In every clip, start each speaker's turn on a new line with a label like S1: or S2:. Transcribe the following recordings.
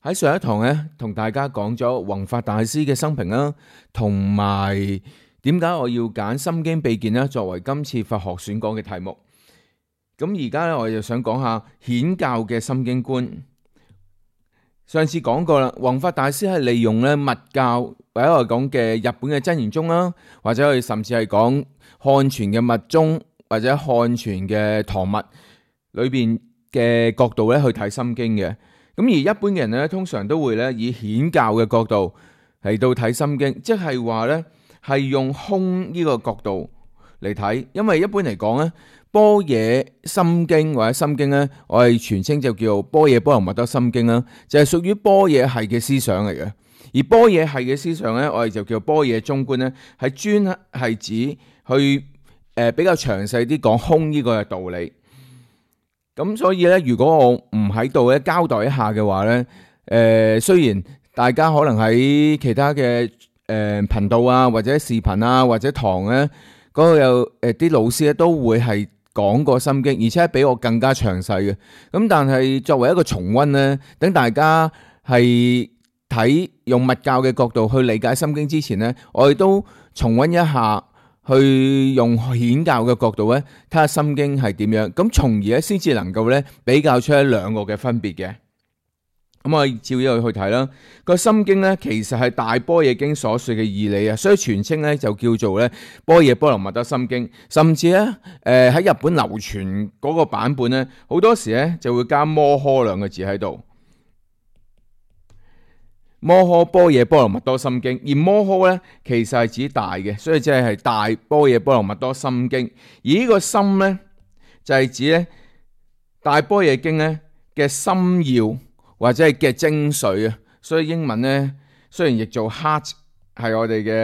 S1: 喺上一堂咧，同大家講咗弘法大師嘅生平啦，同埋點解我要揀《心經秘鍵》啦作為今次佛學選講嘅題目。咁而家咧，我就想講下顯教嘅心經觀。上次講過啦，弘法大師係利用咧密教或者我講嘅日本嘅真言宗啦，或者我哋甚至係講漢傳嘅密宗或者漢傳嘅唐密裏邊嘅角度咧去睇心經嘅。咁而一般嘅人咧，通常都會咧以顯教嘅角度嚟到睇心經，即係話咧係用空呢個角度嚟睇。因為一般嚟講咧，般若心經或者心經咧，我哋全稱就叫般若波羅蜜多心經啦，就係屬於般若系嘅思想嚟嘅。而般若系嘅思想咧，我哋就叫般若中觀咧，係專係指去比較詳細啲講空呢個嘅道理。咁所以咧，如果我唔喺度咧交代一下嘅話咧，雖然大家可能喺其他嘅頻道啊，或者視頻啊，或者堂咧，嗰個有啲老師咧都會係講過心經，而且比我更加詳細嘅。咁但係作為一個重溫咧，等大家係睇用密教嘅角度去理解心經之前咧，我哋都重溫一下。去用顯教嘅角度咧，睇下心經係點樣，咁從而咧先至能夠咧比較出兩個嘅分別嘅。咁我哋照呢度去睇啦。個心經咧其實係大般若經所說嘅義理啊，所以全稱咧就叫做咧般若波羅蜜多心經。甚至咧喺日本流傳嗰個版本咧，好多時咧就會加摩訶兩個字喺度。摩訶般若波羅蜜多心經，而摩訶咧其實係指大嘅，所以即係大般若波羅蜜多心經。而呢個心咧就係指咧大般若經咧嘅心要或者係嘅精髓啊。所以英文咧雖然譯做 heart 係我哋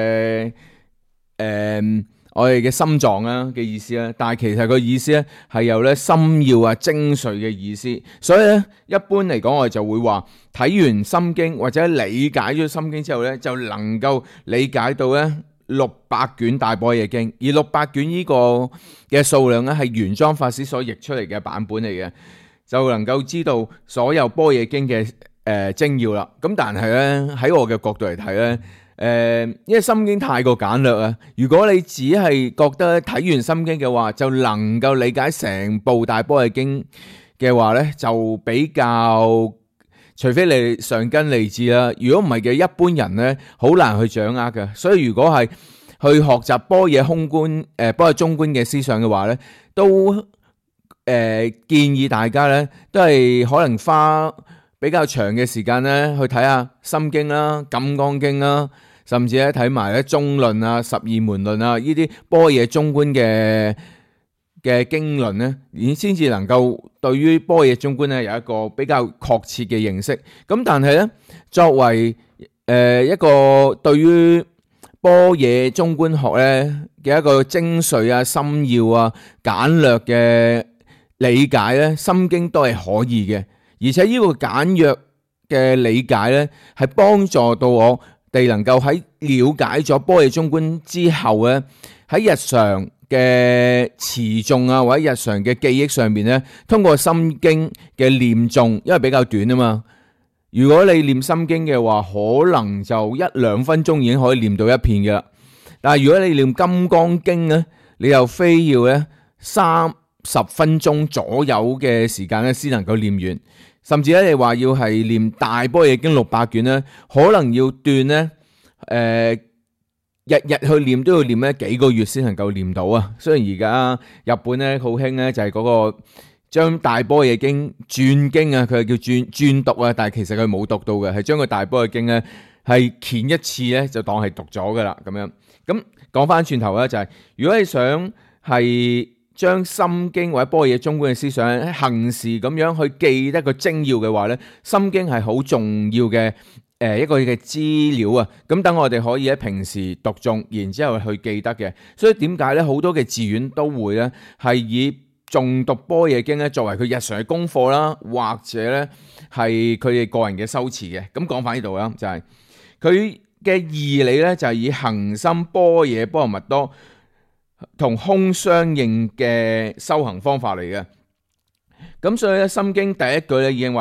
S1: 嘅心臟啊嘅意思啦，但係其實個意思咧係有咧心要啊精髓嘅意思。所以咧一般嚟講，我哋就會話睇完心經或者理解咗心經之後咧，就能夠理解到咧600卷大般若經。而600卷呢個嘅數量咧係玄奘法師所譯出嚟嘅版本嚟嘅，就能夠知道所有般若經嘅精要啦。咁但係咧喺我嘅角度嚟睇咧。因為心經太過簡略啊！如果你只係覺得睇完心經嘅話，就能夠理解成部大般若經嘅話咧，就比較除非你上根利智啦。如果唔係嘅，一般人咧好難去掌握嘅。所以如果係去學習般若空觀、般若中觀嘅思想嘅話咧，都建議大家咧都係可能花比較長嘅時間咧去睇下心經啦、金剛經啦。甚至咧睇埋咧中論啊、十二門論啊呢啲般若中觀嘅經論咧，而先至能夠對於般若中觀咧有一個比較確切嘅認識。咁但係咧，作為一個對於般若中觀學咧嘅一個精髓啊、心要啊、簡略嘅理解咧，心經都係可以嘅。而且呢個簡約嘅理解咧，係幫助到我哋能夠喺了解咗般若中觀之後咧，喺日常嘅持誦啊，或者日常嘅記憶上面咧，通過心經嘅念誦，因為比較短啊嘛。如果你念心經嘅話，可能就1-2分鐘已經可以念到一遍嘅啦。但係如果你念金剛經咧，你又非要咧30分鐘左右嘅時間咧，先能夠念完。甚至咧，你話要係念大般若經600卷咧，可能要斷咧，日日去念都要念咧幾個月先能夠念到啊。雖然而家日本咧好興咧，就係嗰個將大般若經轉經啊，佢係叫轉讀啊，但係其實佢冇讀到嘅，係將個大般若經咧係鉗一次咧就當係讀咗噶啦咁樣。咁講翻轉頭咧，就係如果你想係將心經或者般若中觀嘅思想行事咁樣去記得個精要嘅話咧，心經係好重要嘅一個嘅資料啊。咁等我哋可以喺平時讀誦，然之後去記得嘅。所以點解咧好多嘅寺院都會咧係以誦讀般若經咧作為佢日常嘅功課啦，或者咧係佢哋個人嘅修持嘅。咁講翻呢度啦，就係佢嘅義理咧就係以行深般若波羅蜜多同空相應嘅修行方法嚟嘅。咁所以咧，《心經》第一句咧已經話：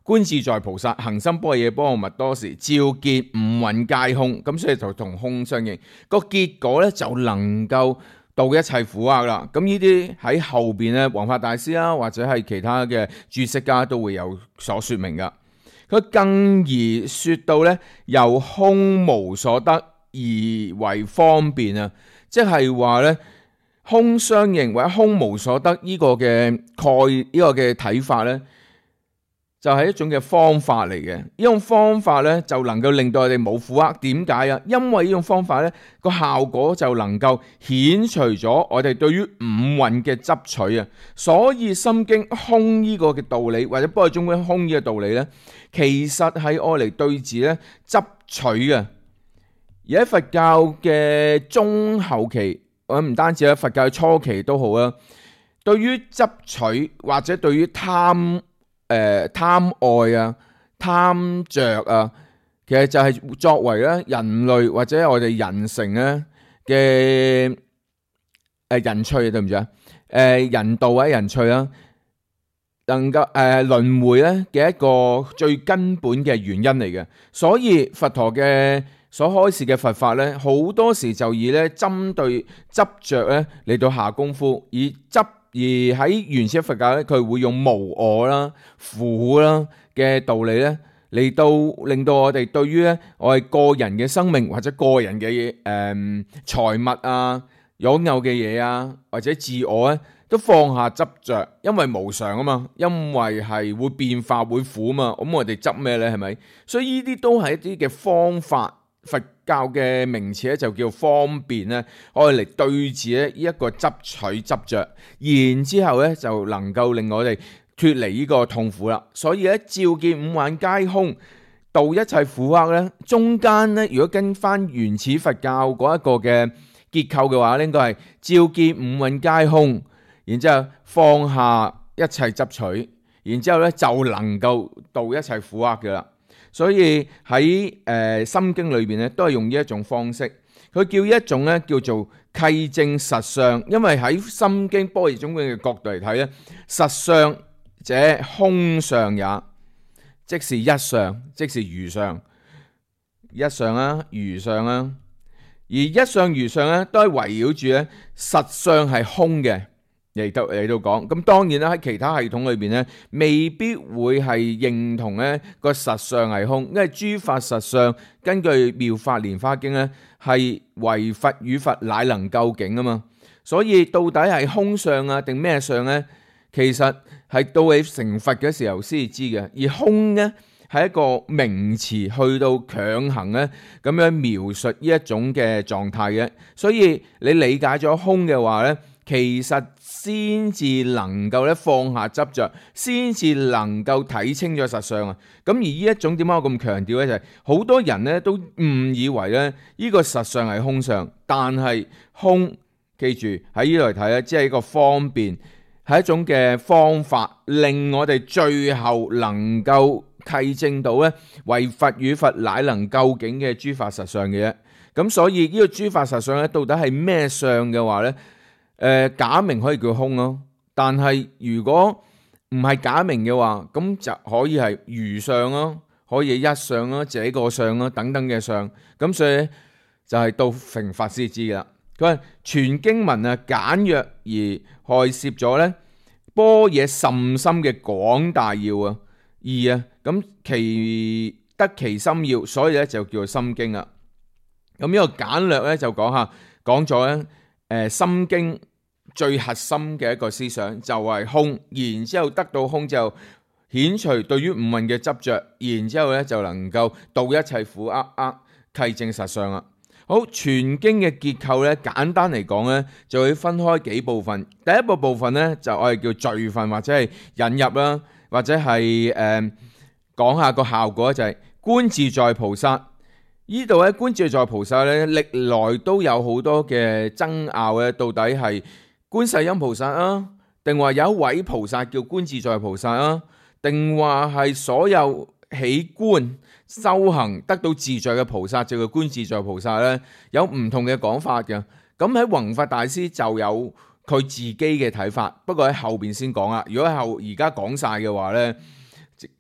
S1: 觀自在菩薩行深般若波羅蜜多時，照見五蘊皆空，咁所以就同空相應，個結果咧就能夠度一切苦厄啦。咁呢啲喺後邊咧，弘法大師啊，或者係其他嘅注釋家都會有所說明噶。佢更而說到咧，由空無所得而為方便啊，即係話咧，空相應或者空無所得呢個嘅睇法咧，就係一種嘅方法嚟嘅。呢種方法咧就能夠令到我哋冇苦厄。點解啊？因為呢種方法咧個效果就能夠遣除咗我哋對於五蘊嘅執取啊。所以心經空呢個嘅道理，或者般若中觀空呢個道理咧，其實係愛嚟對治咧執取嘅。而喺佛教嘅中後期，我唔單止喺佛教初期都好啦，對於執取或者對於貪愛啊、貪着啊，其實就係作為咧人類或者我哋人成咧嘅人趣，對唔住啊？人道或者人趣啦，能夠輪迴咧嘅一個最根本嘅原因嚟嘅。所以佛陀嘅所開示嘅佛法咧，好多時就以咧針對執着咧嚟到下功夫，而喺原始佛教咧，佢會用無我啦、苦啦嘅道理咧嚟到令到我哋對於咧我哋個人嘅生命或者個人嘅財物啊、擁有嘅嘢啊，或者自我咧，都放下執着，因為無常啊嘛，因為係會變化會苦啊嘛，咁我哋執咩咧？係咪？所以呢啲都係一啲嘅方法。佛教嘅名詞咧就叫方便咧，可以嚟對治咧呢一個執取執着，然之後咧就能夠令我哋脫離呢個痛苦啦。所以咧照見五蘊皆空，度一切苦厄咧，中間咧如果跟翻原始佛教嗰一個嘅結構嘅話咧，應該係照見五蘊皆空，然之後放下一切執取，然之後咧就能夠度一切苦厄嘅啦。所以喺心經裏邊咧，都係用呢一種方式。佢叫一種咧叫做契證實相，因為喺心經般若中觀嘅角度嚟睇咧，實相者空相也，即是一相，即是如相，一相啊，如相啊。而一相如相咧，都係圍繞住咧實相係空嘅嚟到講。咁當然啦，喺其他系統裏邊咧，未必會係認同咧個實相係空，因為諸法實相根據《妙法蓮華經》咧係唯佛與佛乃能究竟啊嘛。所以到底係空相啊定咩相咧？其實係到你成佛嘅時候先至知嘅。而空咧係一個名詞，去到強行咧咁樣描述呢一種嘅狀態嘅。所以你理解咗空嘅話咧，其實先至能夠咧放下執着，先至能夠睇清咗實相啊！咁而呢一種點解我咁強調咧？就係好多人咧都誤以為咧呢個實相係空相，但係空，記住喺呢度嚟睇咧，只係一個方便，係一種嘅方法，令我哋最後能夠契證到咧唯佛與佛乃能究竟嘅諸法實相嘅啫。咁所以呢個諸法實相咧，到底係咩相嘅話咧？假名可以叫空咯，但係如果唔係假名嘅話，咁就可以係如相咯，可以一相咯，這個相咯，等等嘅相。咁所以就係到成佛先知啦。佢話全經文啊簡約而害攝咗咧般若甚深嘅廣大要啊義啊，咁其得其深要，所以咧就叫做心經啦。咁呢個簡略咧就講咗咧心經最核心嘅一個思想就係空，然之後得到空之後遣除對於五蘊嘅執着，然之後咧就能夠度一切苦厄，契證實相啦。好，全經嘅結構咧簡單嚟講咧就會分開幾部分。第一部分咧就我哋叫序分或者係引入啦，或者係講下個效果，就係觀自在菩薩。呢度咧觀自在菩薩咧歷來都有好多嘅爭拗咧，到底係觀世音菩薩啊，定話有一位菩薩叫觀自在菩薩啊，定話係所有起觀修行得到自在嘅菩薩就叫觀自在菩薩咧，有唔同嘅講法嘅。咁喺弘法大師就有佢自己嘅睇法，不過喺後邊先講啦。如果而家講晒嘅話咧，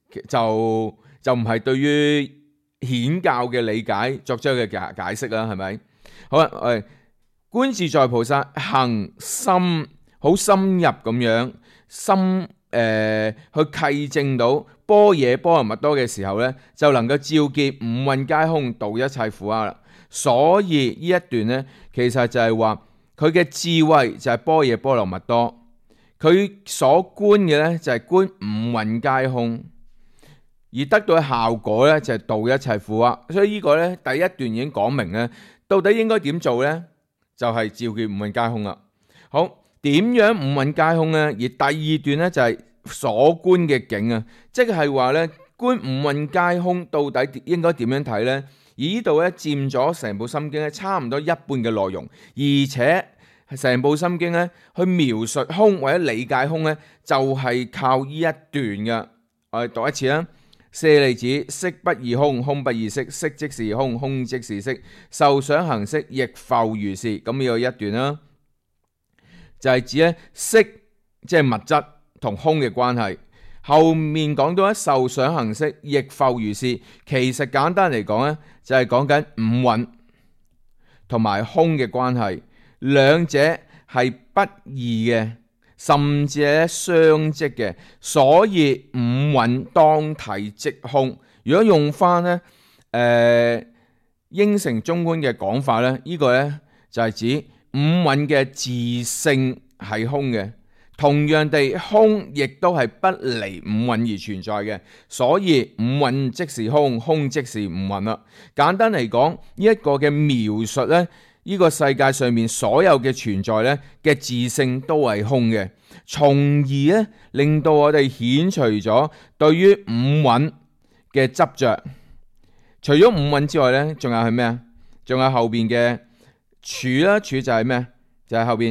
S1: 就唔係對於顯教嘅理解作出嘅解釋啦，係咪？好啦，觀自在菩薩行深好深入咁樣去契證到般若波羅蜜多嘅時候呢，就能夠照見五蘊皆空，度一切苦厄啦。所以呢一段呢，其實就係話佢嘅智慧就係般若波羅蜜多，佢所觀嘅呢，就係觀五蘊皆空，而得到嘅效果呢，就係度一切苦厄。所以呢個呢，第一段已經講明呢，到底應該點做呢？就係照見五蘊皆空啦。好，點樣五蘊皆空呢？而第二段呢，就係所觀嘅境啊，即係話呢，觀五蘊皆空到底應該點樣睇呢？而呢度咧佔咗成部心經咧差唔多一半嘅內容，而且成部心經咧去描述空或者理解空咧，就係靠呢一段嘅。我哋讀一次啦。舍利子，色不異空，空不異色，色即是空，空即是色，受想行識亦復如是。咁呢個一段啦，就係指咧色即係物質同空嘅關係。後面講到受想行識亦復如是，其實簡單嚟講咧，就係講緊五蘊同埋空嘅關係，兩者係不異嘅，甚至係相即嘅，所以五蘊當體即空。如果用翻咧應成中觀嘅講法咧，呢個咧就係指五蘊嘅自性係空嘅。同樣地，空亦都係不離五蘊而存在嘅，所以五蘊即是空，空即是五蘊啦。簡單嚟講，呢一個嘅描述呢，呢個世界上面所有嘅存在呢嘅自性都係空嘅，從而呢令到我哋遣除咗對於五蘊嘅執着。除咗五蘊之外呢，仲有係咩啊？仲有後邊嘅處啦，處就係咩？就係後邊。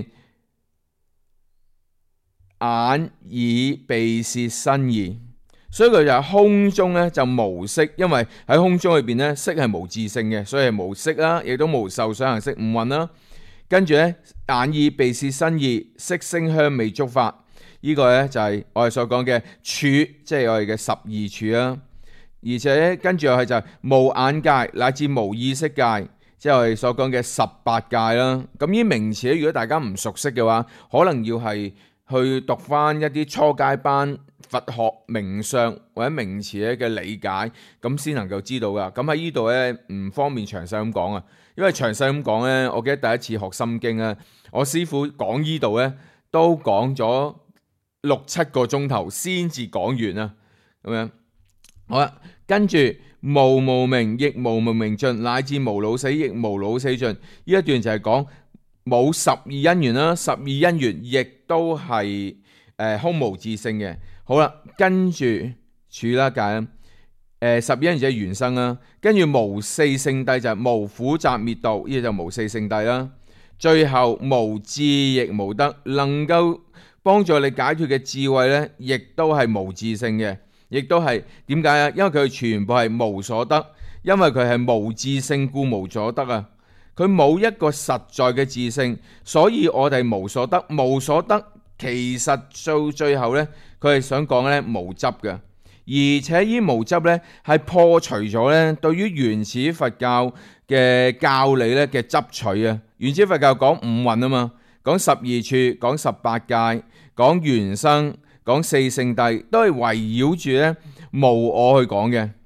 S1: 眼耳鼻舌身意，所以佢就係空中咧就無色，因為喺空中裏邊咧色係無自性嘅，所以係無色啦，亦都無受想行識五蘊啦。跟住咧眼耳鼻舌身意，色聲香味觸法，呢個咧就係我哋所講嘅處，即係我哋嘅十二處啦。而且咧跟住又係就係無眼界乃至無意識界，即係我哋所講嘅18界啦。咁呢啲名詞咧，如果大家唔熟悉嘅話，可能要係去讀翻一啲初階班佛學名相或者名詞咧嘅理解，咁先能夠知道噶。咁喺呢度咧唔方便詳細咁講啊，因為詳細咁講咧，我記得第一次學心經咧，我師父講呢度咧都講咗6-7個鐘頭先至講完啊。咁樣好啦，跟住無無明亦無無明盡，乃至無老死亦無老死盡。呢一段就係講冇十二因緣啦，十二因緣亦都係空無自性嘅。好啦，跟住處啦界啦，十二因緣就係緣生啦，跟住無四聖諦就係無苦集滅道，呢個就無四聖諦啦。最後無智亦無得，能夠幫助你解脫嘅智慧呢，亦都係無自性嘅，亦都係點解啊？因為佢全部係無所得，因為佢係無自性故無所得啊。佢冇一個實在嘅自性，所以我哋無所得。無所得其實到最後呢，佢係想講呢無執嘅，而且呢無執呢係破除咗呢對於原始佛教嘅教理呢嘅執取啊。原始佛教講五蘊啊嘛，講十二處，講18界，講緣生，講四聖諦，都係圍繞住呢無我去講嘅。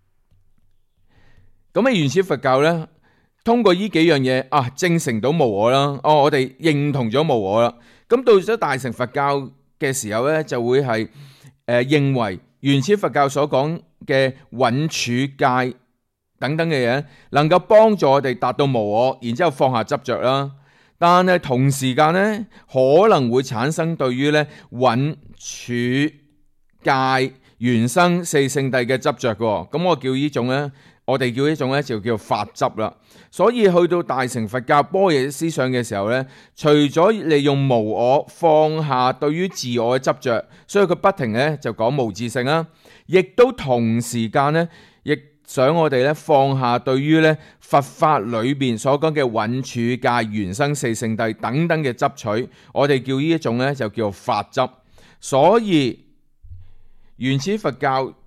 S1: 咁喺原始佛教呢，通過呢幾樣嘢啊，證成到無我啦。我哋認同咗無我啦。咁到咗大乘佛教嘅時候呢，就會係認為原始佛教所講嘅蘊處界等等嘅嘢，能夠幫助我哋達到無我，然之後放下執着啦。但係同時間呢，可能會產生對於呢蘊處界緣生四聖諦嘅執着嘅。咁我叫呢種呢，我哋叫呢種呢就叫法執啦。所以去到大乘佛教般若思想嘅時候呢，除咗利用無我放下對於自我嘅執着，所以佢不停呢就講無自性啦，亦都同時間呢，亦想我哋呢放下對於呢佛法裏邊所講嘅蘊處界緣生四聖諦等等嘅執取，我哋叫呢一種呢就叫法執。所以原始佛教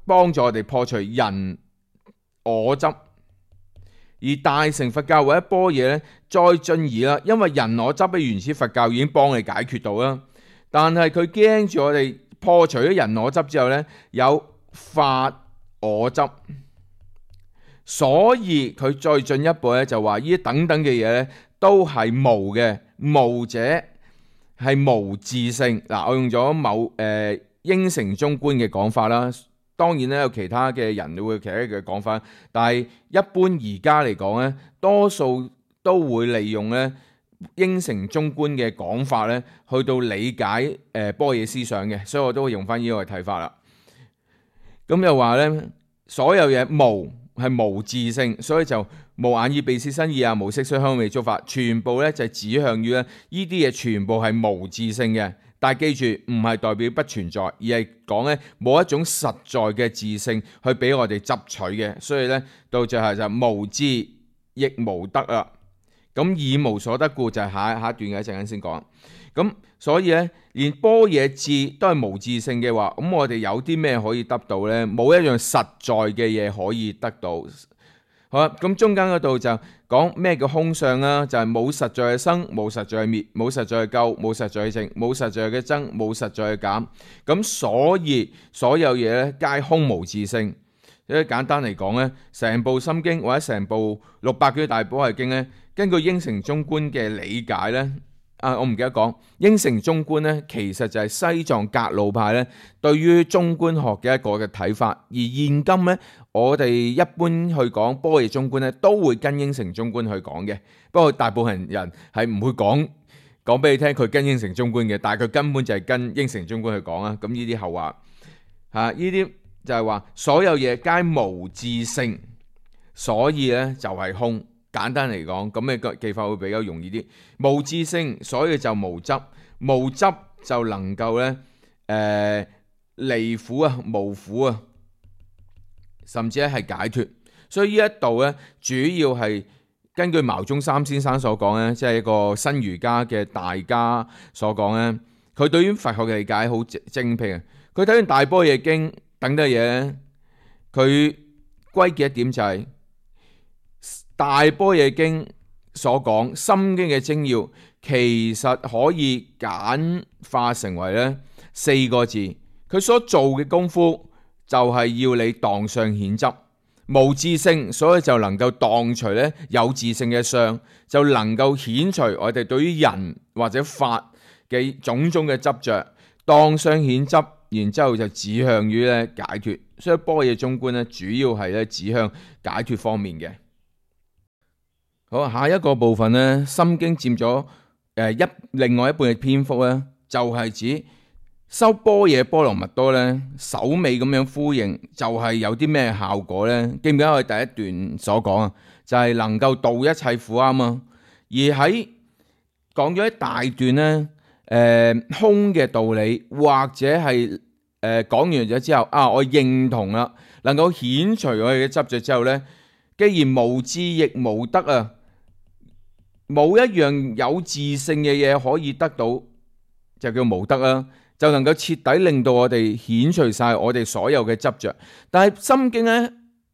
S1: 幫助我哋破除人我執。而大乘佛教或者般若咧，再進而啦，因為人我執嘅原始佛教已經幫你解決到啦，但係佢驚住我哋破除咗人我執之後咧，有法我執，所以佢再進一步咧就話呢啲等等嘅嘢咧都係無嘅，無者係無自性。嗱，我用咗應成中觀嘅講法啦。當然咧，有其他嘅人會有其他嘅講法，但係一般而家嚟講咧，多數都會利用咧應成中觀嘅講法咧，去到理解般若思想嘅，所以我都會用翻呢個睇法啦。咁又話咧，所有嘢無係無自性，所以就無眼耳鼻舌身意啊，無色水香味觸法，全部咧就係指向於咧呢啲嘢全部係無自性嘅。但係記住，唔係代表不存在，而係講咧冇一種實在嘅自性去俾我哋執取嘅。所以咧到最後就無智亦無得啦。咁以無所得故就係下一段嘅，一陣間先講。咁所以咧，連般若智都係無自性嘅話，咁我哋有啲咩可以得到咧？冇一樣實在嘅嘢可以得到。好啦，咁中間嗰度就講咩叫空相啦，就係冇實在嘅生，冇實在嘅滅，冇實在嘅垢，冇實在嘅淨，冇實在嘅增，冇實在嘅減。咁所以所有嘢咧皆空無自性。所以簡單嚟講咧，成部心經或者成部600卷大般若經咧，根據應成中觀嘅理解咧，我唔記得講，應成中觀咧其實就係西藏格魯派咧對於中觀學嘅一個嘅睇法。而現今咧，我哋一般去講般若中觀咧，都會跟應成中觀去講嘅。不過大部分人係唔會講俾你聽佢跟應成中觀嘅，但係佢根本就係跟應成中觀去講啊。咁呢啲後話呢啲就係話所有嘢皆無自性，所以咧就係空。簡單嚟講，咁嘅記法會比較容易啲。無自性，所以就無執，無執就能夠咧離苦啊，無苦啊，甚至咧係解脫。所以呢一度咧，主要係根據牟宗三先生所講咧，即係一個新儒家嘅大家所講咧，佢對於佛學嘅理解好精闢啊。佢睇完大般若經等等嘢，佢歸結一點就係、大般若經所講心經嘅精要，其實可以簡化成為咧4個字。佢所做嘅功夫就係要你當相顯執，無自性，所以就能夠當除咧有自性嘅相，就能夠顯除我哋對於人或者法嘅種種嘅執着，當相顯執，然之後就指向於咧解脫。所以般若中觀咧主要係咧指向解脫方面嘅。好，下一個部分咧，心經佔咗另外一半嘅篇幅咧，就係指修般若波羅蜜多咧，首尾咁樣呼應，就係有啲咩效果咧？記唔記得我哋第一段所講啊？就係能夠度一切苦厄嘛。而喺講咗一大段咧，空嘅道理，或者係講完咗之後我認同啦，能夠遣除我哋嘅執着之後咧，既然無智亦無得啊！冇一樣有自性嘅嘢可以得到，就叫無得啦，就能夠徹底令到我哋遣除晒我哋所有嘅執着。但係心經咧，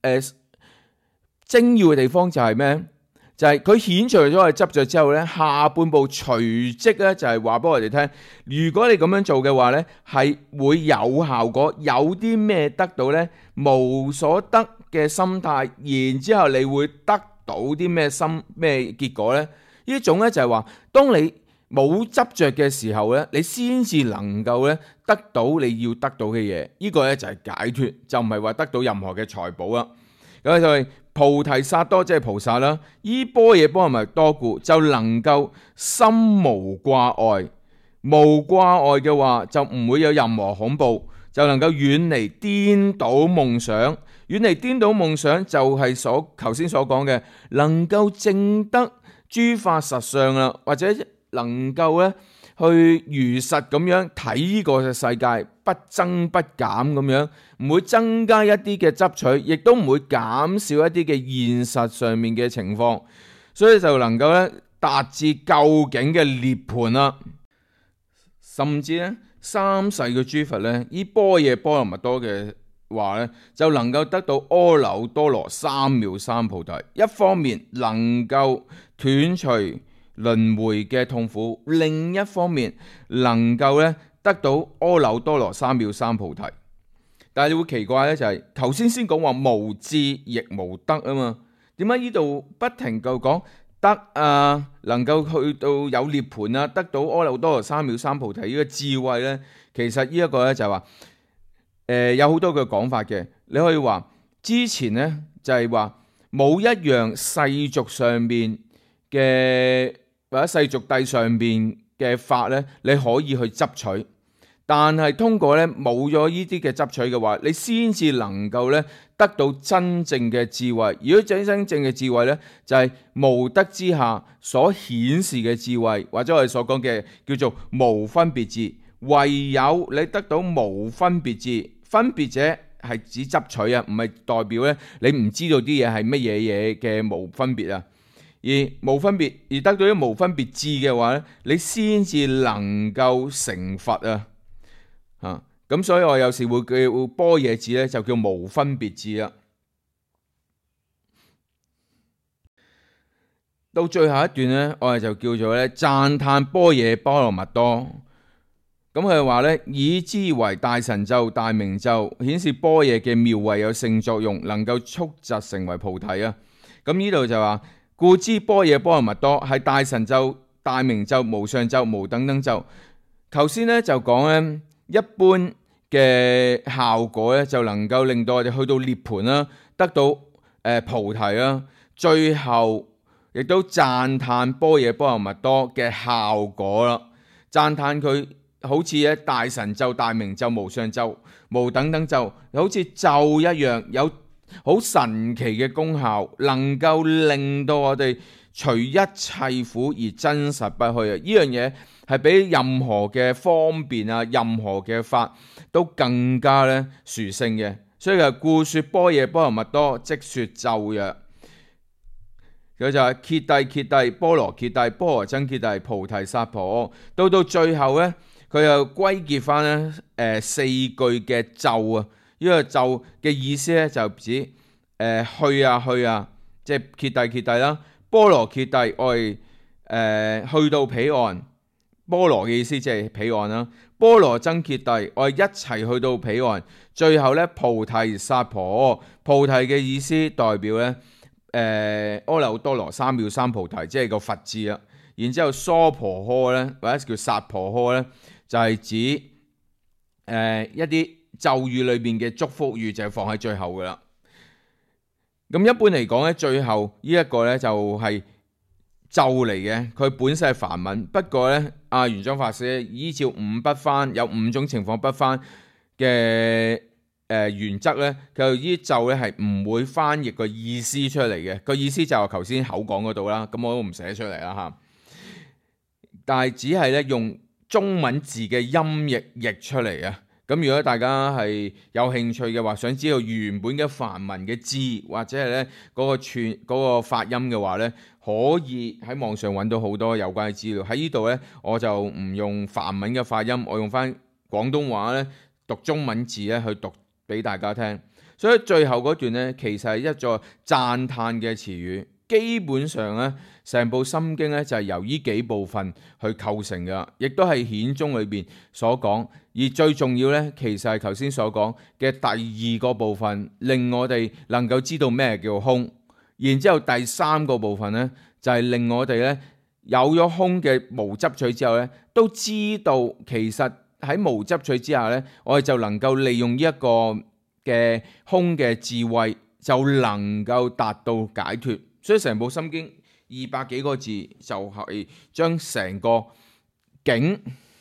S1: 精要嘅地方就係咩？就係佢遣除咗我哋執着之後咧，下半部隨即咧就係話俾我哋聽，如果你咁樣做嘅話咧，係會有效果。有啲咩得到咧？無所得嘅心態，然之後你會得到啲咩結果咧？呢種咧就係話，當你冇執着嘅時候咧，你先至能夠咧得到你要得到嘅嘢。呢個咧就係解脫，就唔係話得到任何嘅財寶啦。咁就係菩提薩埵，即係菩薩啦。依般若波羅蜜多故，就能夠心無掛礙。無掛礙嘅話，就唔會有任何恐怖，就能夠遠離顛倒夢想。遠離顛倒夢想就係頭先所講嘅，能夠證得諸法實相啦，或者能夠咧去如實咁樣睇呢個世界，不增不減咁樣，唔會增加一啲嘅執取，亦都唔會減少一啲嘅現實上面嘅情況，所以就能夠咧達至究竟嘅涅槃啦。甚至咧三世嘅諸佛咧，依般若波羅蜜多嘅話咧，就能夠得到阿耨多羅三藐三菩提。一方面能夠斷除輪迴嘅痛苦，另一方面能夠咧得到阿耨多羅三藐三菩提。但係你會奇怪咧，就係頭先講話無智亦無得啊嘛，點解呢度不停就講得啊，能夠去到有涅槃啊，得到阿耨多羅三藐三菩提呢個智慧咧？其實呢一個咧就係話，有好多嘅講法嘅。你可以話之前咧就係話冇一樣世俗上邊嘅或者世俗諦上邊嘅法咧，你可以去執取。但係通過咧冇咗呢啲嘅執取嘅話，你先至能夠咧得到真正嘅智慧。如果真正嘅智慧咧，就係無得之下所顯示嘅智慧，或者我哋所講嘅叫做無分別智。唯有你得到無分別智，分別者係指執取啊，唔係代表咧你唔知道啲嘢係乜嘢嘢嘅無分別啊。而無分別而得到啲無分別智嘅話咧，你先至能夠成佛啊。咁所以我有時會叫般若智咧，就叫無分別智啦。到最後一段咧，我哋就叫做咧讚歎般若波羅蜜多。咁佢話咧，以之為大神咒、大明咒，顯示般若嘅妙慧有性作用，能夠速疾成為菩提啊。咁呢度就話，故知般若波羅蜜多係大神咒、大明咒、無上咒、無等等咒。頭先咧就講咧，一般嘅效果咧就能夠令到我哋去到涅槃啦，得到菩提啦。最後亦都讚歎般若波羅蜜多嘅效果啦，讚歎佢好似咧大神咒、大明咒、無上咒、無等等咒，好似咒一樣，有好神奇嘅功效，能夠令到我哋除一切苦而真實不虛啊！呢樣嘢係比任何嘅方便啊，任何嘅法都更加咧殊勝嘅。所以故說般若波羅蜜多，即說咒曰。佢就係揭諦揭諦，波羅揭諦，波羅僧揭諦，菩提薩婆訶。到最後咧，佢又歸結翻咧四句嘅咒啊。呢個咒嘅意思咧就指去啊去啊，即係揭諦揭諦啦。波羅揭諦我哋去到彼岸，波羅嘅意思即係彼岸啦。波羅僧揭諦我哋一齊去到彼岸。最後咧菩提薩婆訶，菩提嘅意思代表咧阿耨多羅三藐三菩提，即係個佛字啦。然之後娑婆訶咧或者叫薩婆訶咧，就係指一啲咒語裏邊嘅祝福語，就係放喺最後噶啦。咁一般嚟講咧，最後呢一個咧就係咒嚟嘅，佢本身係梵文。不過咧，阿玄奘法師依照五不翻，有五種情況不翻嘅原則咧，佢呢啲咒咧係唔會翻譯個意思出嚟嘅。個意思就係頭先口講嗰度啦，咁我都唔寫出嚟啦嚇。但係只係咧用中文字嘅音譯出嚟啊。咁如果大家係有興趣嘅話，想知道原本嘅梵文嘅字或者係咧嗰個發音嘅話咧，可以喺網上揾到好多有關嘅資料。喺呢度咧，我就唔用梵文嘅發音，我用翻廣東話咧讀中文字咧去讀俾大家聽。所以最後嗰段咧，其實係一座讚歎嘅詞語。基本上咧，成部心經咧就係由呢幾部分去構成嘅，亦都係顯宗裏邊所講。而最重要咧，其實係頭先所講嘅第二個部分，令我哋能夠知道咩叫空。然之後第三個部分咧，就係令我哋咧有咗空嘅無執取之後咧，都知道其實喺無執取之下咧，我哋就能夠利用呢一個嘅空嘅智慧，就能夠達到解脫。所以成部心經200幾個字，就係將成個境，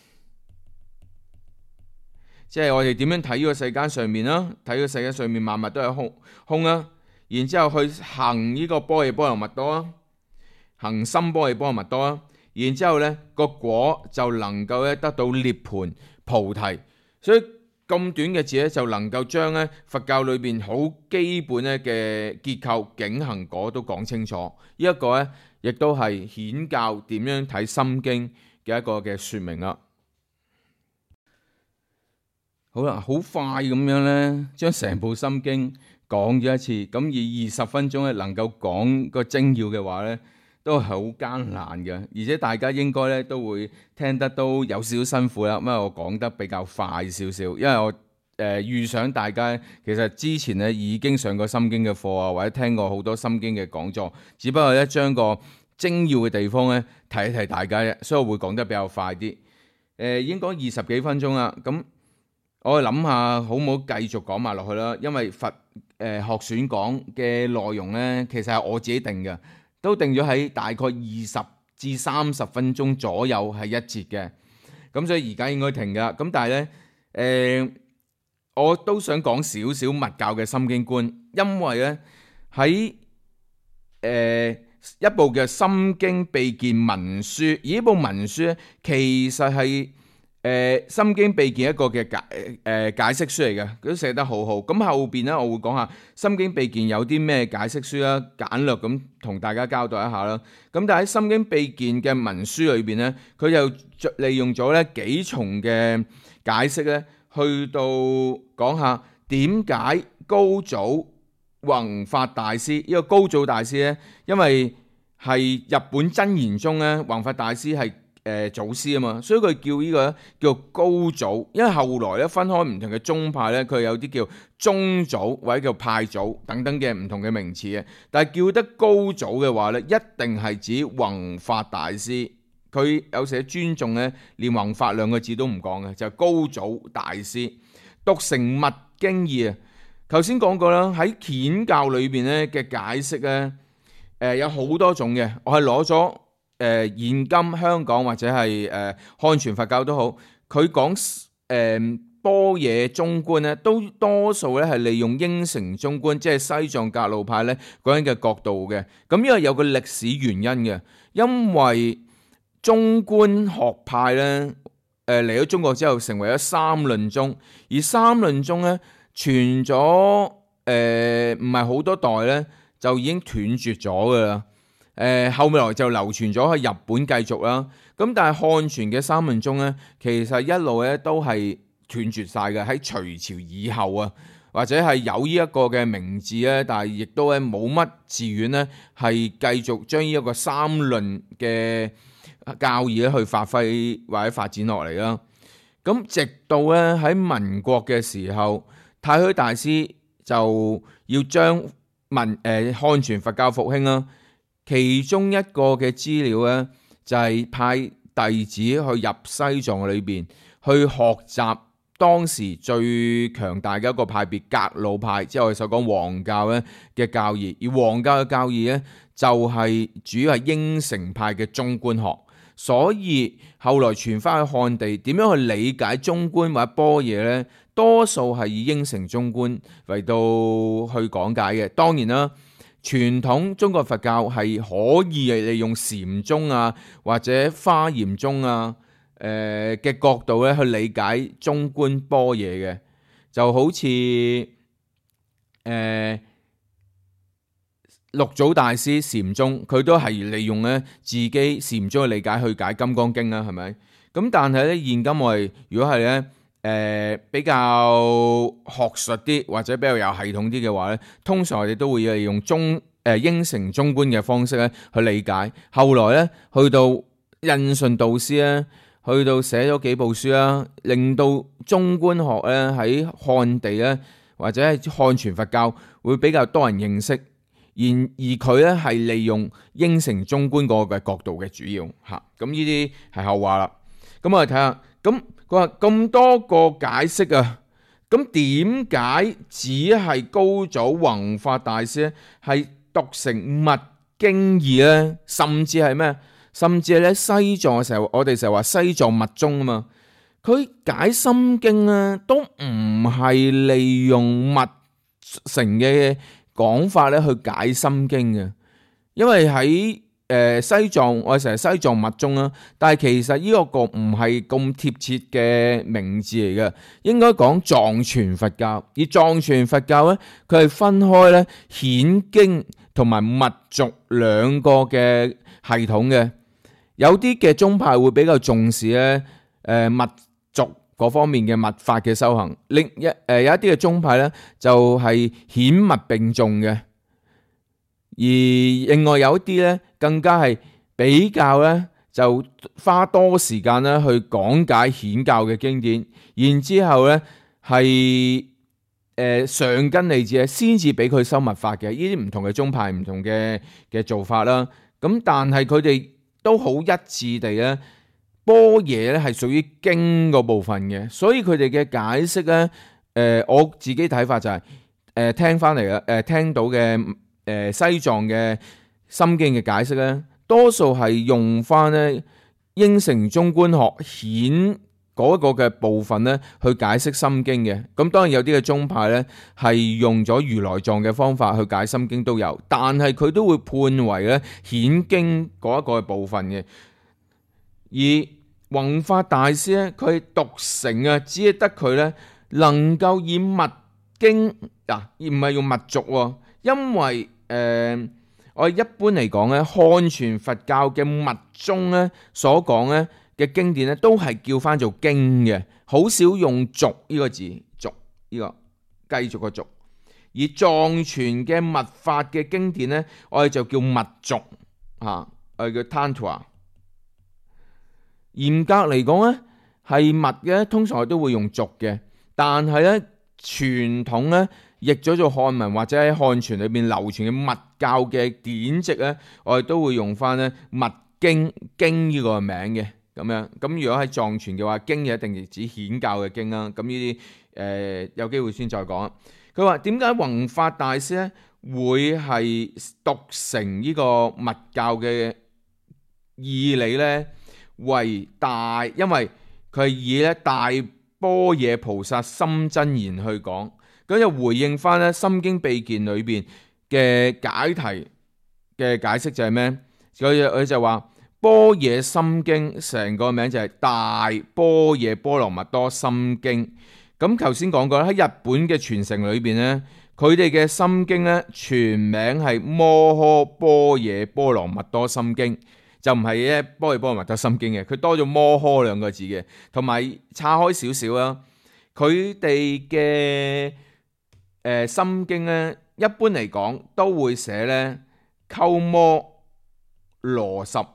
S1: 即係我哋點樣睇呢個世間上面啦，睇個世界上面萬物都係空啦，然之後去行呢個般若波羅蜜多啦，行深般若波羅蜜多啦，然之後咧個果就能夠咧得到涅槃菩提。所以咁短嘅字咧，就能夠將咧佛教裏邊好基本咧嘅結構、境、行、果都講清楚。呢一個咧，亦都係顯教點樣睇心經嘅一個嘅說明啦。 好啦，好快咁樣咧，將成部心經講咗一次，咁以20分鐘咧能夠講個精要嘅話咧，都係好艱難嘅，而且大家應該咧都會聽得都有少少辛苦啦，因為我講得比較快少少，因為我預想大家其實之前咧已經上過心經嘅課啊，或者聽過好多心經嘅講座，只不過咧將個精要嘅地方咧提一提大家啫，所以我會講得比較快啲。已經講20幾分鐘啦，咁我諗下好唔好繼續講埋落去啦？因為佛學選講嘅內容咧，其實係我自己定嘅，都定咗喺大概20至30分鐘左右係一節嘅，咁所以而家應該停噶。咁但係咧，我都想講少少密教嘅心經觀，因為咧喺一部嘅《心經秘見文書》，而呢部文書咧其實係心經秘見一個嘅解釋書嚟嘅，佢都寫得好好。咁後邊咧我會講下心經秘見有啲咩解釋書啦，簡略咁同大家交代一下啦。咁但係喺心經秘見嘅文書裏邊咧，佢就利用咗咧幾重嘅解釋咧，去到講下點解高祖弘法大師呢個高祖大師咧，因為係日本真言宗咧，弘法大師係祖師啊嘛，所以佢叫呢個叫高祖。因為後來咧分開唔同嘅宗派咧，佢有啲叫宗祖或者叫派祖等等嘅唔同嘅名詞嘅。但係叫得高祖嘅話咧，一定係指弘法大師。佢有時尊重咧，連弘法兩個字都唔講嘅，就係高祖大師。讀成密經義啊！頭先講過啦，喺祆教裏邊咧嘅解釋咧，有好多種嘅。我係攞咗現今香港或者係漢傳佛教都好，佢講般若中觀咧，都多數咧係利用應成中觀，即係西藏格魯派咧嗰樣嘅角度嘅。咁因為有個歷史原因嘅，因為中觀學派咧嚟咗中國之後，成為咗三論宗，而三論宗咧傳咗唔係好多代咧，就已經斷絕咗噶啦。後來就流傳咗喺日本繼續啦。咁但係漢傳嘅三論宗咧，其實一路咧都係斷絕晒嘅。喺隋朝以後啊，或者係有呢一個嘅名字咧，但係亦都咧冇乜寺院咧係繼續將呢一個三論嘅教義咧去發揮或者發展落嚟啦。咁直到咧喺民國嘅時候，太虛大師就要將漢傳佛教復興啦。其中一個嘅資料咧，就係派弟子去入西藏裏邊去學習當時最強大嘅一個派別格魯派，即係我哋所講黃教咧嘅教義。而黃教嘅教義咧，就係主要係應成派嘅中觀學。所以後來傳翻去漢地，點樣去理解中觀或者般若咧？多數係以應成中觀為到去講解嘅。當然啦。傳統中國佛教係可以利用禪宗啊，或者華嚴宗啊，嘅角度咧去理解中觀般若嘅，就好似六祖大師禪宗，佢都係利用咧自己禪宗嘅理解去解《金剛經》啦，係咪？咁但係咧現今我哋如果係咧。比較學術啲或者比較有系統啲嘅話咧，通常我哋都會用應成中觀嘅方式咧去理解。後來咧去到印順導師咧，去到寫咗幾部書啦，令到中觀學咧喺漢地咧或者係漢傳佛教會比較多人認識。而佢咧係利用應成中觀嗰個嘅角度嘅主要嚇。咁呢啲係後話啦。咁我哋睇下咁。佢話咁多個解釋啊，咁點解只係高祖弘法大師咧係讀成密經義咧？甚至係咩？甚至係咧西藏嘅時候，我哋成日話西藏密宗啊嘛。佢解心經咧都唔係利用密乘嘅講法咧去解心經嘅，因為喺西藏我哋成日西藏密宗啦，但係其實呢個唔係咁貼切嘅名字嚟嘅，應該講藏傳佛教。而藏傳佛教咧，佢係分開咧顯經同埋密續兩個嘅系統嘅。有啲嘅宗派會比較重視咧密續嗰方面嘅密法嘅修行。有一啲嘅宗派咧就係顯密並重嘅，而另外有一啲咧更加係比較咧就花多時間咧去講解顯教嘅經典，然之後咧係上根利智先至俾佢修密法嘅。呢啲唔同嘅宗派唔同嘅做法啦。咁但係佢哋都好一致地咧，般若咧係屬於經嗰部分嘅，所以佢哋嘅解釋咧，我自己睇法就係聽翻嚟啦，聽到嘅西藏嘅心經嘅解釋咧，多數係用翻咧應成中觀學顯嗰個嘅部分咧去解釋心經嘅。咁當然有啲嘅宗派咧係用咗如來藏嘅方法去解心經都有，但係佢都會判為咧顯經嗰一個部分嘅。而弘法大師咧，佢獨成啊，只係得佢咧能夠以密經而唔係用密續，因為我哋一般嚟講咧，漢傳佛教嘅密宗咧所講咧嘅經典咧，都係叫翻做經嘅，好少用續呢個字，續呢個繼續個續。而藏傳嘅密法嘅經典咧，我哋就叫密續我哋叫 Tantra。嚴格嚟講咧，係密嘅，通常我都會用續嘅。但係咧，傳統咧譯咗做漢文或者喺漢傳裏邊流傳嘅密教嘅典籍咧，我哋都會用翻咧密經呢個名嘅咁樣。咁如果喺藏傳嘅話，經一定係指顯教嘅經啦。咁呢啲有機會先再講。佢話點解弘法大師咧會係獨成呢個密教嘅義理咧？為大，因為佢係以咧大般若菩薩心真言去講，咁就回應翻咧《心經秘鍵》裏邊嘅解題嘅解釋就係咩？佢就話般若心經成個名就係大般若波羅蜜多心經。咁頭先講過啦，喺日本嘅傳承裏邊咧，佢哋嘅心經咧全名係摩訶般若波羅蜜多心經。就唔係咧般若波羅蜜多心經嘅，佢多咗摩訶兩個字嘅，同埋岔開少少啦。佢哋嘅心經咧，一般嚟講都會寫咧鳩摩羅什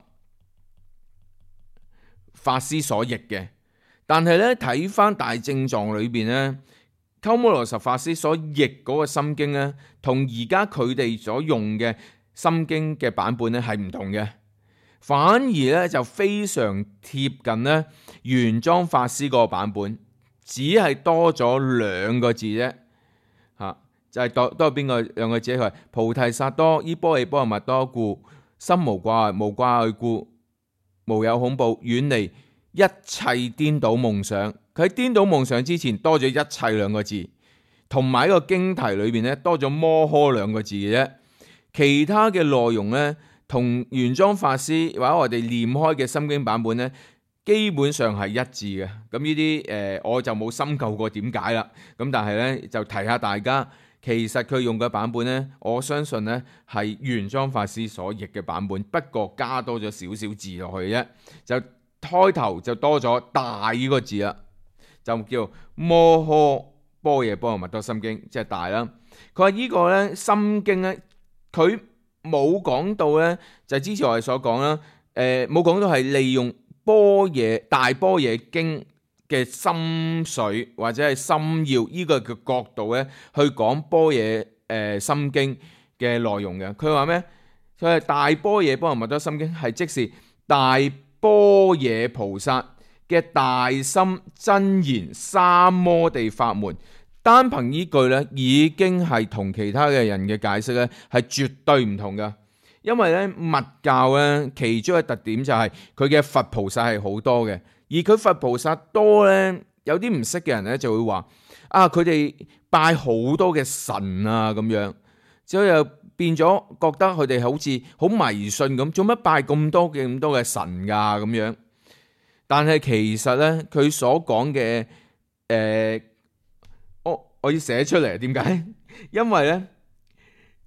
S1: 法師所譯嘅，但係咧睇翻大正藏裏邊咧，鳩摩羅什法師所譯嗰個心經咧，同而家佢哋所用嘅心經嘅版本咧係唔同嘅。反而咧就非常貼近咧玄奘法師嗰個版本，只係多咗兩個字啫，就係多邊個兩個字？佢係菩提薩埵依般若波羅蜜多故，心無掛礙，無掛礙故，無有恐怖，遠離一切顛倒夢想。佢喺顛倒夢想之前多咗一切兩個字，同埋一個經題裏邊咧多咗摩訶兩個字嘅啫，其他嘅內容咧，同玄奘法師或者我哋念開嘅心經版本咧，基本上係一致嘅。咁呢啲我就冇深究過點解啦。咁但係咧就提下大家，其實佢用嘅版本咧，我相信咧係玄奘法師所譯嘅版本，不過加多咗少少字落去啫。就開頭就多咗大呢個字啦，就叫摩訶般若波羅蜜多心經，即係大啦。佢話呢個咧心經咧，佢冇講到咧，就係之前我哋所講啦，冇講到係利用大般若經嘅心髓或者係心要呢個嘅角度咧，去講般若心經嘅內容嘅。佢話咩？佢係大般若波羅蜜多心經係即是大般若菩薩嘅大心真言三摩地法門。單憑呢句咧，已經係同其他嘅人嘅解釋咧係絕對唔同噶。因為咧密教咧其中嘅特點就係佢嘅佛菩薩係好多嘅，而佢佛菩薩多咧，有啲唔識嘅人咧就會話佢哋拜好多嘅神啊咁樣，所以又變咗覺得佢哋好似好迷信咁，做乜拜咁多嘅神噶咁樣？但係其實咧佢所講嘅我要寫出嚟，點解？因為咧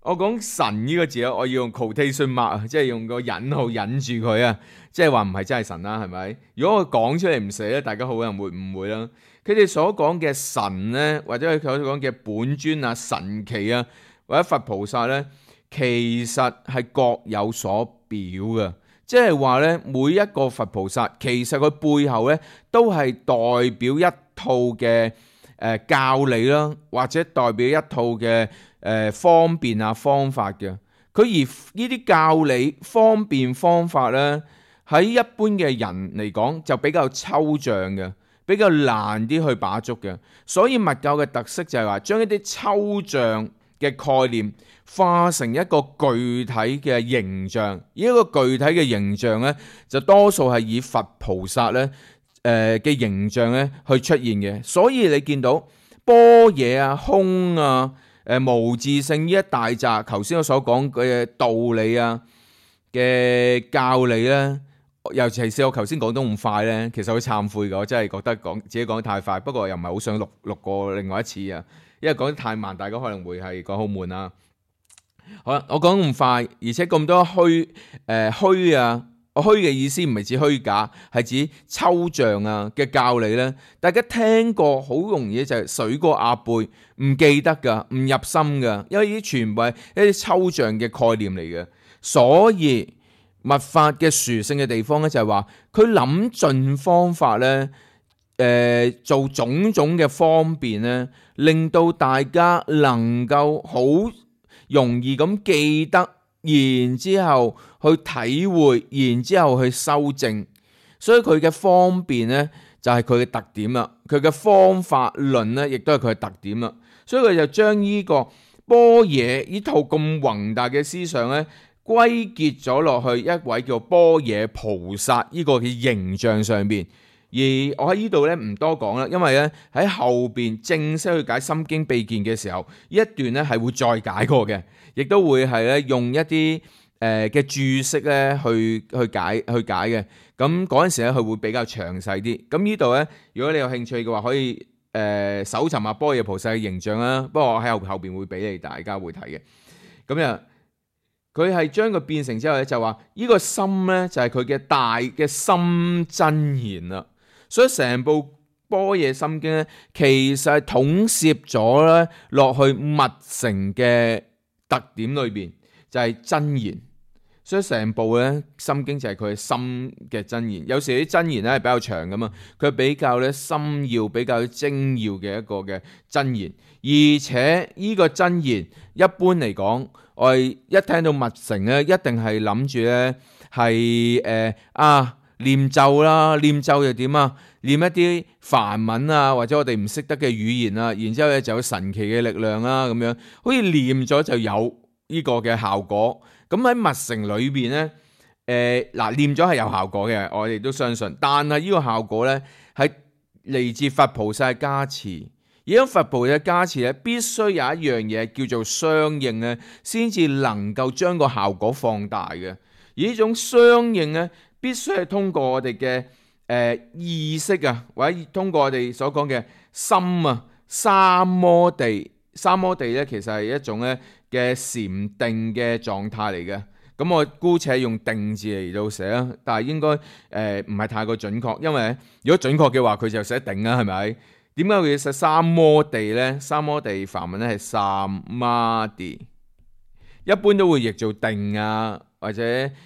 S1: 我講神呢個字啊，我要用 quotation mark 啊，即係用個引號引住佢啊，即係話唔係真係神啦，係咪？如果我講出嚟唔寫咧，大家好可能會誤會啦。佢哋所講嘅神咧，或者佢所講嘅本尊啊、神奇啊，或者佛菩薩咧，其實係各有所表嘅。即係話咧，每一個佛菩薩其實佢背後咧都係代表一套嘅教理啦，或者代表一套嘅方便啊方法嘅。佢而呢啲教理方便方法咧，喺一般嘅人嚟講就比較抽象嘅，比較難啲去把捉嘅。所以密教嘅特色就係話將一啲抽象嘅概念化成一個具體嘅形象，而一個具體嘅形象咧，就多數係以佛菩薩咧嘅形象咧去出現嘅。所以你見到般若啊、空啊、無自性呢一大紮，頭先我所講嘅道理啊嘅教理咧，尤其是我頭先講得咁快咧，其實好懺悔嘅，我真係覺得自己講得太快，不過又唔係好想錄過另外一次啊，因為講得太慢，大家可能會係講好悶啊。好啦，我講咁快，而且咁多虛啊，虛嘅意思唔係指虛假，係指抽象啊嘅教理咧。大家聽過好容易就係水過鴨背，唔記得噶，唔入心噶，因為呢啲全部係一啲抽象嘅概念嚟嘅。所以密法嘅殊勝嘅地方咧，就係話佢諗盡方法咧，做種種嘅方便咧，令到大家能夠好容易咁記得，然之後去體會，然之後去修正。所以佢嘅方便咧就係佢嘅特點啦，佢嘅方法論咧亦都係佢嘅特點啦。所以佢就將呢個般若呢套咁宏大嘅思想咧，歸結咗落去一位叫般若菩薩呢個嘅形象上邊。而我喺呢度咧唔多講啦，因為咧喺後邊正式去解《心經秘見》嘅時候，呢一段咧係會再解過嘅，亦都會係咧用一啲嘅注釋咧去解嘅。咁嗰陣時咧佢會比較詳細啲。咁呢度咧，如果你有興趣嘅話，可以搜尋下般若菩薩嘅形象啦。不過我喺後邊會俾你大家會睇嘅。咁啊，佢係將佢變成之後咧，就話呢個心咧就係佢嘅大嘅心真言啦。所以成部般若心經咧，其實係統攝咗咧落去密乘嘅特點裏邊，就係真言。所以成部咧心經就係佢嘅心嘅真言。有時啲真言咧係比較長噶嘛，佢比較咧深要、比較精要嘅一個嘅真言。而且呢個真言一般嚟講，我哋一聽到密乘咧，一定係諗住咧係念咒啦，念咒又點啊？念一啲梵文啊，或者我哋唔識得嘅語言啊，然之後咧就有神奇嘅力量啦，咁樣好似念咗就有呢個嘅效果。咁喺密乘裏邊咧，念咗係有效果嘅，我哋都相信。但係呢個效果咧係嚟自佛菩薩嘅加持，而喺佛菩薩嘅加持咧，必須有一樣嘢叫做相應咧，先至能夠將個效果放大嘅。而呢種相應咧，必須係通過我哋嘅意識啊，或者通過我哋所講嘅心啊，三摩地。三摩地咧，其實係一種咧嘅禪定嘅狀態嚟嘅。咁我姑且用定字嚟到寫啦，但係應該唔係太過準確，因為如果準確嘅話，佢就寫定啦，係咪？點解會寫三摩地咧？三摩地梵文咧係samadhi，一般都會譯做定啊，或者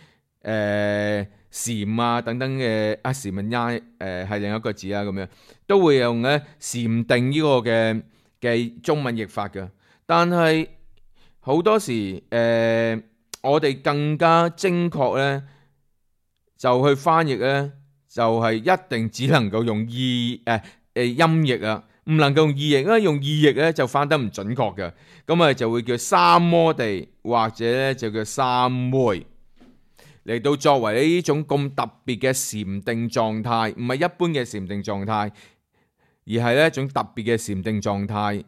S1: 禪啊等等嘅禪文係另一個字啦，咁樣都會用咧禪定呢個嘅中文譯法嘅。但係好多時我哋更加精確咧，就去翻譯咧，就係一定只能夠用音譯啊，唔能夠用意譯，因為用意譯咧就翻得唔準確嘅。咁啊就會叫三摩地，或者咧就叫三昧，嚟到作為呢種咁特別嘅禪定狀態，唔係一般嘅禪定狀態，而係呢一種特別嘅禪定狀態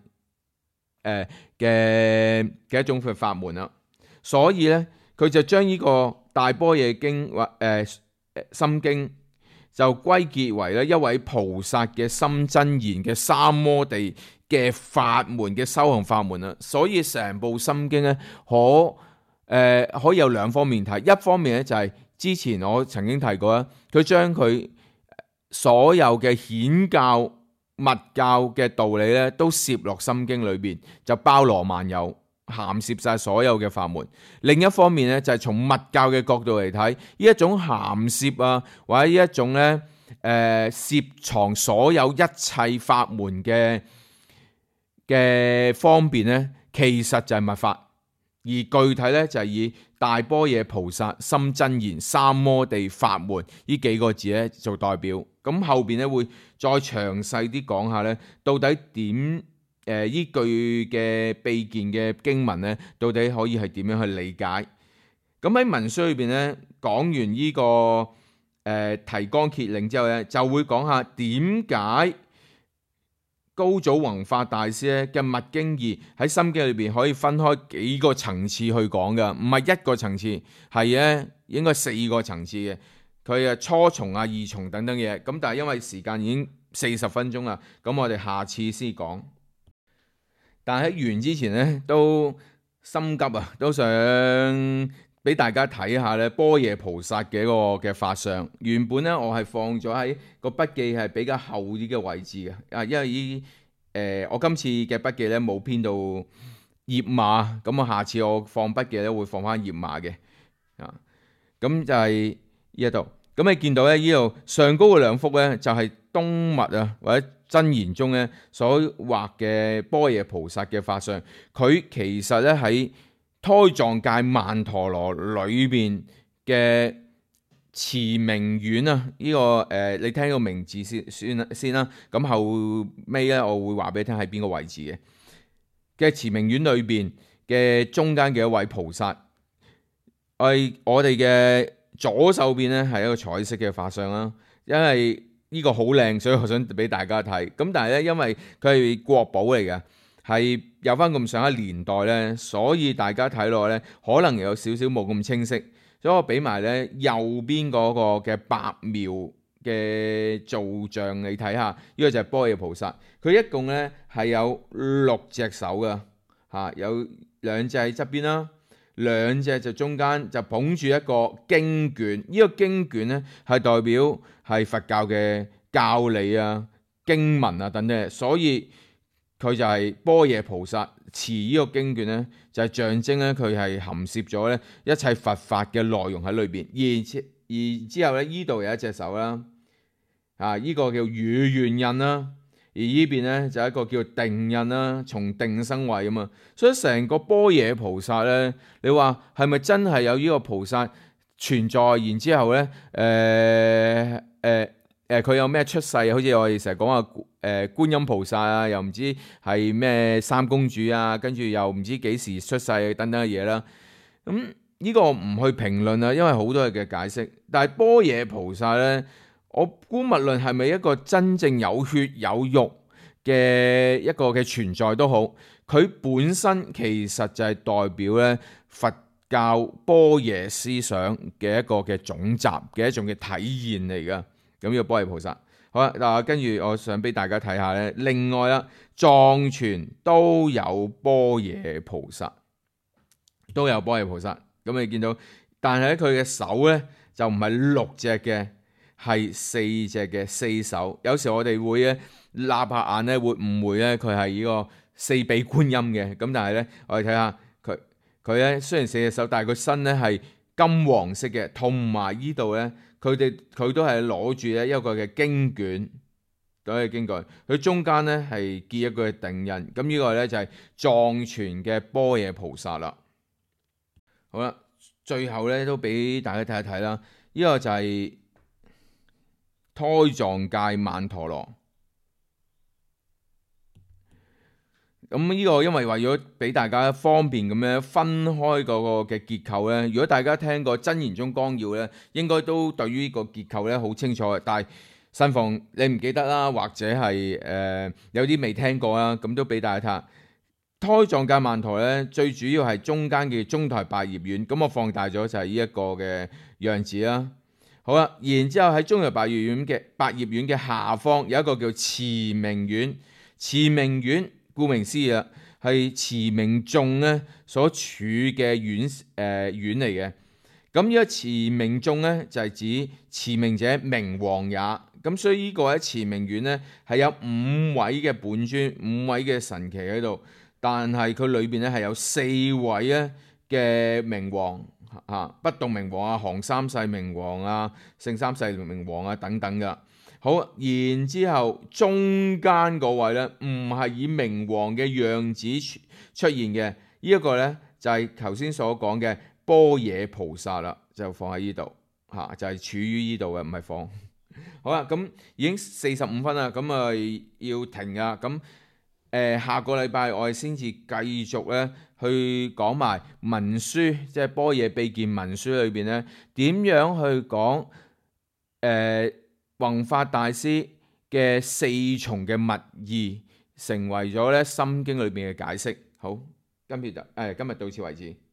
S1: 嘅一種法門啦。所以咧，佢就將呢個大般若經或心經就歸結為咧一位菩薩嘅心真言嘅三摩地嘅法門嘅修行法門啊。所以成部心經咧可以有兩方面睇，一方面咧就係之前我曾經提過啦，佢將佢所有嘅顯教密教嘅道理咧都攝落心經裏邊，就包羅萬有，涵攝晒所有嘅法門。另一方面咧就係從密教嘅角度嚟睇，呢一種涵攝啊，或者呢一種咧攝藏所有一切法門嘅方便咧，其實就係密法。而具體咧就係以大般若菩薩心真言三摩地法門呢幾個字咧做代表。咁後邊咧會再詳細啲講下咧，到底點呢句嘅秘見嘅經文咧，到底可以係點樣去理解？咁喺文書裏邊咧講完呢個提綱挈領之後咧，就會講下點解高祖弘法大師咧嘅密經義喺心經裏邊可以分開幾個層次去講嘅，唔係一個層次，係咧應該4個層次嘅。佢初重啊、二重等等嘢，咁但係因為時間已經40分鐘啦，咁我哋下次先講。但係喺完之前咧都心急啊，都想俾大家睇下咧般若菩薩嘅一個嘅法相。原本咧我係放咗喺個筆記係比較後啲嘅位置嘅，因為我今次嘅筆記咧冇編到頁碼，咁我下次我放筆記咧會放翻頁碼嘅。咁就係呢一度。咁你見到咧呢度上高嘅兩幅咧就係東密啊或者真言宗咧所畫嘅般若菩薩嘅法相，佢其實咧喺胎藏界曼陀羅裏邊嘅持明院啊，呢個你聽個名字先啦，咁後尾咧我會話俾你聽喺邊個位置嘅持明院裏邊嘅中間嘅一位菩薩，我哋嘅左手邊咧係一個彩色嘅法相啦，因為呢個好靚，所以我想俾大家睇。咁但係咧，因為佢係國寶嚟嘅，係有翻咁上下年代咧，所以大家睇落咧可能有少少冇咁清晰。所以我俾埋咧右邊嗰個嘅白描嘅造像你睇下，呢個就係般若菩薩。佢一共咧係有6隻手㗎，有2隻喺側邊啦。2隻就中間就捧住一個經卷，呢個經卷咧係代表係佛教嘅教理啊、經文啊等等，所以佢就係般若菩薩持呢個經卷咧，就係象徵咧佢係含攝咗咧一切佛法嘅內容喺裏邊。而之後咧呢度有一隻手啦，呢個叫語願印啦。而呢邊咧就一個叫定印啦，從定生慧啊嘛，所以成個般若菩薩咧，你話係咪真係有呢個菩薩存在？然之後咧，佢有咩出世？好似我哋成日講話觀音菩薩啊，又唔知係咩三公主啊，跟住又唔知幾時出世等等嘅嘢啦。咁呢個唔去評論啊，因為好多嘅解釋。但係般若菩薩咧，我姑勿論係咪一個真正有血有肉嘅一個嘅存在都好，佢本身其實就係代表咧佛教般若思想嘅一個嘅總集嘅一種嘅體現嚟噶。咁呢個般若菩薩，好啦，嗱跟住我想俾大家睇下咧，另外啦，藏傳都有般若菩薩，都有般若菩薩。咁你見到，但係佢嘅手咧就唔係6隻嘅。係4隻嘅4手，有時我哋會咧立下眼咧會誤會咧佢係呢個4臂觀音嘅，咁但係咧我哋睇下佢咧雖然4隻手，但係佢身咧係金黃色嘅，同埋呢度咧佢都係攞住咧一個嘅經卷，嗰個經卷，佢中間咧係結一個定印，咁呢個咧就係藏傳嘅般若菩薩啦。好啦，最後咧都俾大家睇一睇啦，呢個就係胎藏界曼陀羅。咁呢個因為為咗俾大家方便咁樣分開嗰個嘅結構咧，如果大家聽過真言宗綱要咧，應該都對於呢個結構咧好清楚嘅。但係慎防你唔記得啦，或者係有啲未聽過啦，咁都俾大家睇下。胎藏界曼陀咧，最主要係中間嘅中台百葉院，咁我放大咗就係呢一個嘅樣子啦。好啦，然之後喺中台百葉院嘅下方有一個叫持明院，持明院顧名思義啦，係持明眾咧所處嘅院嚟嘅。咁呢個持明眾咧就係指持明者明王也。咁所以呢個喺持明院咧係有5位嘅本尊、5位嘅神祇喺度，但係佢裏邊咧係有4位咧嘅明王不動明王啊、行三世明王啊、聖三世明王啊等等噶。好，然之後中間嗰位咧唔係以明王嘅樣子出現嘅，呢一個咧就係頭先所講嘅般若菩薩啦，就放喺呢度就係處於呢度嘅，唔係放。好啦，咁已經45分啦，咁要停啊。咁下個禮拜我哋先至繼續咧去講埋文書，即係般若秘見文書裏邊咧點樣去講弘法大師嘅4重嘅密意，成為咗咧心經裏邊嘅解釋。好，今日到此為止。